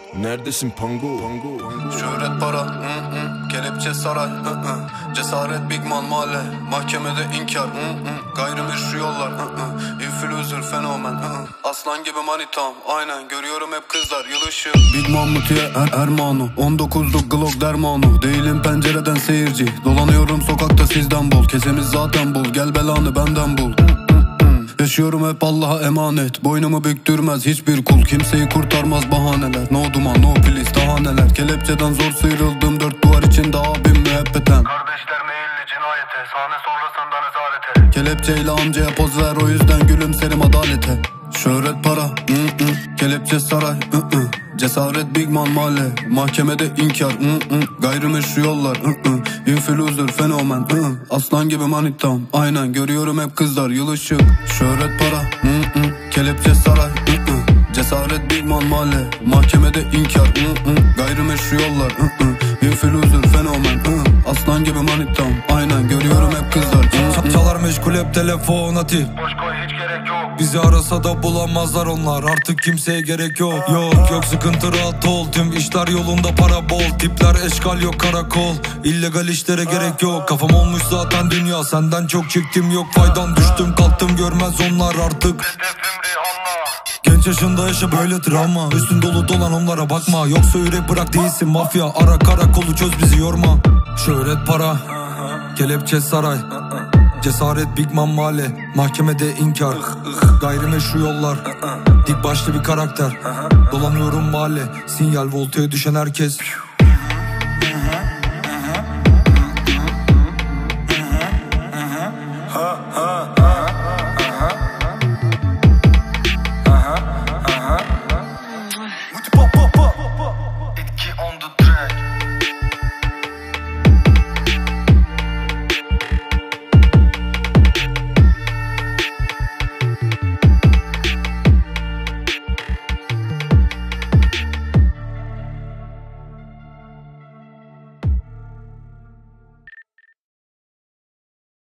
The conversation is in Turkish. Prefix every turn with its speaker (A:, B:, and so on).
A: Neredesin Pango?
B: Şöhret para, kelepçe saray, cesaret big man mahalle, mahkemede inkar, gayrimeşru yollar, influencer fenomen, aslan gibi manitam, aynen görüyorum hep kızlar yıl ışığı. Big man mutiye Ermanu, 19'luk Glock dermanu, değilim pencereden seyirci, dolanıyorum sokakta sizden bol, kesemiz zaten bul, gel belanı benden bul. Yaşıyorum hep Allah'a emanet, boynumu büktürmez hiçbir kul, kimseyi kurtarmaz bahaneler. No duman no please daha neler, kelepçeden zor sıyrıldım, dört duvar içinde abim müebbeten.
C: Kardeşler meyilli cinayete, sahne sonrasında nezarete.
B: Kelepçeyle amcaya poz ver, o yüzden gülümserim adalete. Şöhret para, kelepçe saray, cesaret big man mahalle, mahkemede inkar, gayrimeşru yollar, influencer fenomen, aslan gibi manitam, aynen görüyorum hep kızlar yıl ışığı. Şöhret para, kelepçe saray, cesaret big man mahalle, mahkemede inkar, gayrimeşru yollar, influencer fenomen, aslan gibi manitam, aynen görüyorum hep kızlar.
D: Çalar meşgul hep telefon ati,
C: Boş koy hiç gerek yok.
D: bizi arasa da bulamazlar onlar, artık kimseye gerek yok. Yok sıkıntı rahat ol, tüm işler yolunda para bol. Tipler eşkal yok karakol, illegal işlere gerek yok. Kafam olmuş zaten dünya, senden çok çektim yok faydan. Düştüm kalktım görmez onlar artık.
C: Hedefim Rihanna.
D: Genç yaşında yaşa böyle travma, üstün dolu dolan onlara bakma. Yoksa yürek bırak değilsin mafya, ara karakolu çöz bizi yorma. Şöhret para, kelepçe saray, cesaret big man mahalle, mahkemede inkar, gayrimeşru yollar, dik başlı bir karakter. Dolanıyorum mahalle, sinyal voltaya düşen herkes.